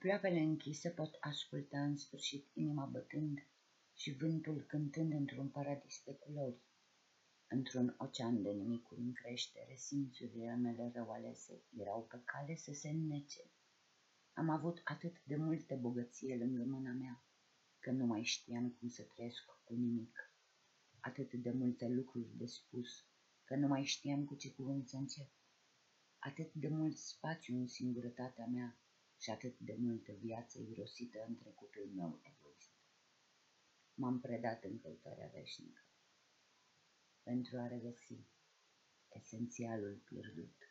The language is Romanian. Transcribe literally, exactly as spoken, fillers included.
Ploapele închise pot asculta în sfârșit inima bătând și vântul cântând într-un paradis de culori. Într-un ocean de nimicuri în creștere, simțurile mele rău alese erau pe cale să se înnece. Am avut atât de multe bogăție lângă mâna mea, că nu mai știam cum să trăiesc cu nimic. Atât de multe lucruri de spus, că nu mai știam cu ce cuvânt să încep. Atât de mult spațiu în singurătatea mea și atât de multă viață irosită în trecutul meu egoist. M-am predat în căutarea veșnică pentru a regăsi esențialul pierdut.